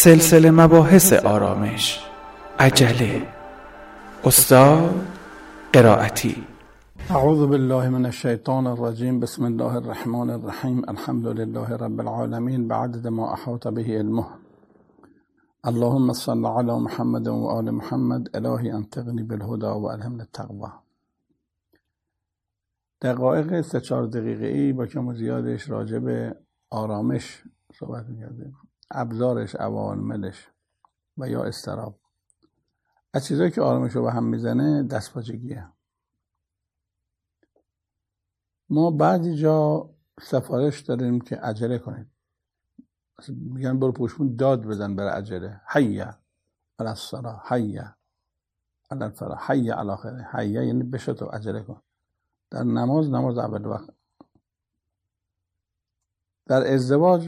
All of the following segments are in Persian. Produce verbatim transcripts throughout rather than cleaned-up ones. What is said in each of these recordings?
سلسله مباحث آرامش، عجله. استاد قرائتی. اعوذ بالله من الشیطان الرجیم. بسم الله الرحمن الرحیم. الحمد لله رب العالمین بعدد ما احاط به علمه. اللهم صل علی محمد و آل محمد. الهی انطقنی بالهدى و الهمنی التقوی. دقایق سه چهار دقیقه ای با کم و زیادش راجع به آرامش صحبت می‌کردیم، ابزارش، عواملش و یا اضطراب. از چیزایی که آرامش رو به هم میزنه دستپاچگیه. ما بعضی جا سفارش داریم که عجله کنید، میگن برو پشمون داد بزن برای عجله. حی علی الصلاة، حی علی الفلاح، حی علی خیره. حی یعنی بشه تو عجله کن. در نماز، نماز اول وقت. در ازدواج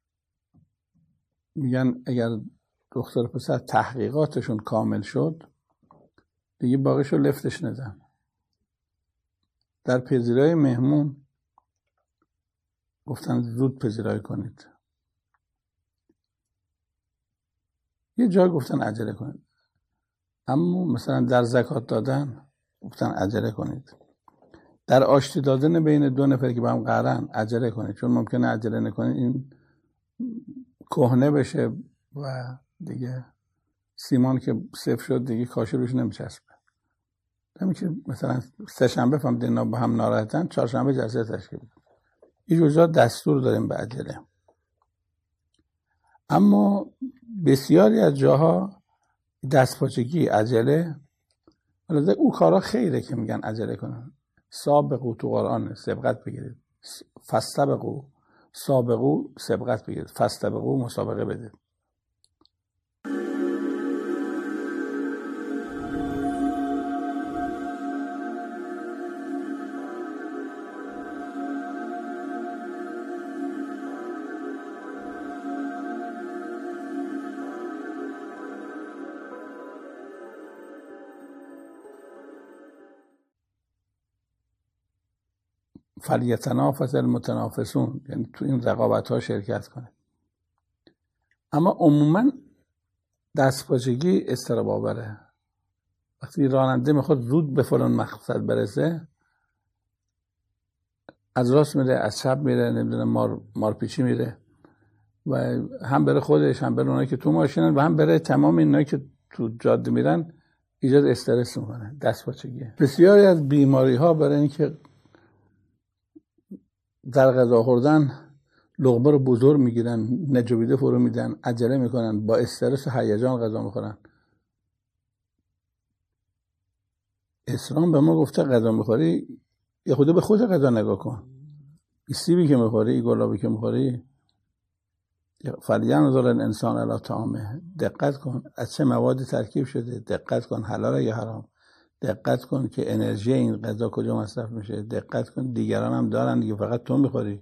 میگن اگر دختر و پسر تحقیقاتشون کامل شد دیگه باقیشو لفتش نزن. در پذیرایی مهمون گفتن زود پذیرایی کنید. یه جای گفتن عجله کنید. اما مثلا در زکات دادن گفتن عجله کنید. در آشتی دادن بین دو نفر که با هم قرن عجله کنید، چون ممکنه عجله نکنید این کهنه بشه و دیگه سیمان که صفر شد دیگه کاشی روش نمیچسبه. همین که مثلا سه شنبه فهمیدین اینا با هم ناراحتن، چهارشنبه جلسه تشکیل بدید. این جزا دستور داریم به عجله. اما بسیاری از جاها دستپاچگی، عجله، البته او کارا خیره که میگن عجله کنن. سابقو تو قرآن سبقت بگیرید. فاستبقوا، سابقو سبقت بگیرید، فاستبقوا مسابقه بدید. فلیتنافس المتنافسون، یعنی تو این رقابت ها شرکت کنه. اما عموما دستپاچگی اضطراب آوره. وقتی راننده میخواد زود به فلان مقصد برسه، از راست میره، از چپ میره، نمیدونم مار مارپیچی میره و هم بره خودش، هم بره اونایی که تو ماشینن و هم بره تمام اینایی که تو جاده میرن، ایجاد استرس میکنه. دستپاچگی. بسیاری از بیماری ها برای اینکه در غذا خوردن لقمه رو بزرگ میگیرن، نجویده فرو میدن، عجله میکنن، با استرس و هیجان غذا میخورن. اسلام به ما گفته غذا میخوری یه خود به خود غذا نگاه کن. این سیبی که میخوری، این گلابی که میخوری، فلینظر الانسان الی طعامه، دقت کن از چه موادی ترکیب شده، دقت کن حلال یا حرام، دقت کن که انرژی این غذا کجا مصرف میشه، دقت کن دیگران هم دارن دیگه فقط تو میخوری.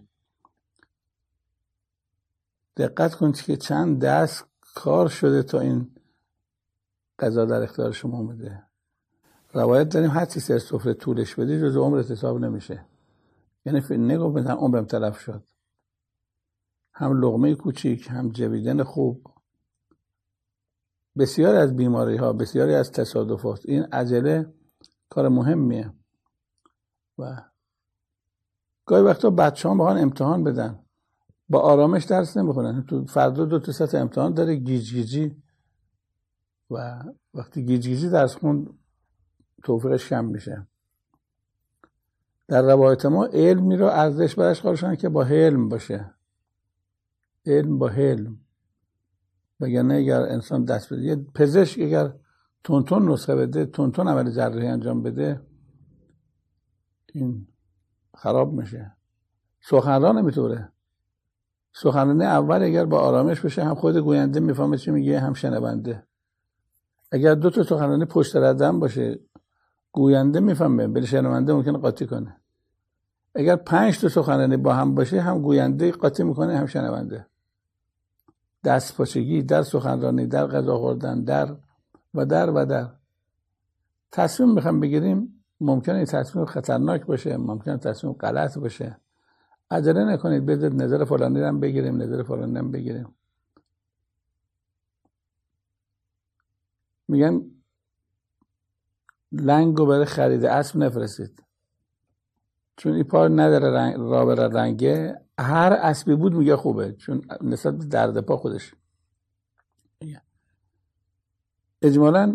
دقت کن که چند دست کار شده تا این غذا در اختیار شما اومده. روایت داریم هر چی سر سفره طولش بدی جز عمرت حساب نمیشه. یعنی نگو مثلا عمرم تلف شد. هم لقمه کوچیک، هم جویدن خوب. بسیاری از بیماری ها، بسیاری از تصادفات، این عجله کار مهمیه. و گاهی وقتا بچه ها میخوان امتحان بدن، با آرامش درس نمیخونن. تو فردا دو تا سطح امتحان داره، گیج گیجی، و وقتی گیج گیجی درس خون توفیقش کم میشه. در روایت ما علمی رو ارزش برش قائلشن که با حلم باشه. علم با حلم. وگرنه اگر انسان دست بده، یه پزشک اگر تون تون نسخه بده، تون تون عمل جراحی انجام بده، این خراب میشه. سخنران نمیطوره. سخنرانی اول اگر با آرامش بشه، هم خود گوینده میفهمه چی میگه، هم شنونده. اگر دو تا سخنرانی پشت ردم باشه، گوینده میفهمه ولی شنونده ممکنه قاطی کنه. اگر پنج تا سخنرانی با هم باشه، هم گوینده قاطی میکنه، هم شنونده. دستپاچگی در سخنرانی، در غذا خوردن، در و در و در. تصمیم میخوام بگیریم، ممکنه این تصمیم خطرناک باشه، ممکنه تصمیم غلط باشه. عجله نکنید، بذارید نظر فلانی رو هم بگیریم، نظر فلانی هم بگیریم. میگن لنگو برای خرید اسب نفرستید، چون این پا نداره رنگ را بره رنگه. هر اسبی بود میگه خوبه، چون نسبت به درد پا خودش. اجمالاً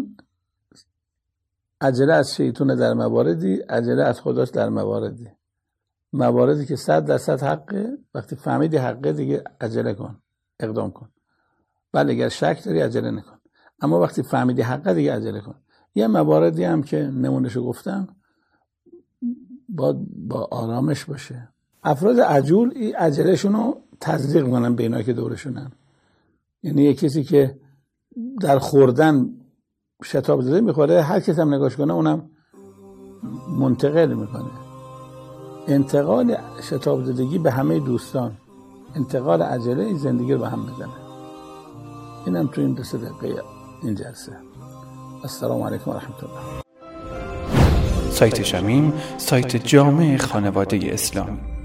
عجله از شیطان در مواردی، عجله از خداست در مواردی. مواردی که صد درصد حقه، وقتی فهمیدی حقه دیگه عجله کن، اقدام کن. ولی اگر شک داری عجله نکن، اما وقتی فهمیدی حقه دیگه عجله کن. یه مواردی هم که نمونهشو گفتم با با آرامش باشه. افراد عجول این عجلهشون رو تزریق میکنن به اینایی که دورشونن. یعنی یه کسی که در خوردن شتاب زده میخوره، هر کس هم نگاش کنه اونم منتقل میکنه. انتقال شتاب زدگی به همه دوستان، انتقال عجله این زندگی رو به هم بزنه. اینم تو این دو سه دقیقه این جلسه. السلام علیکم و رحمت الله. سایت شمیم، سایت جامع خانواده اسلامی.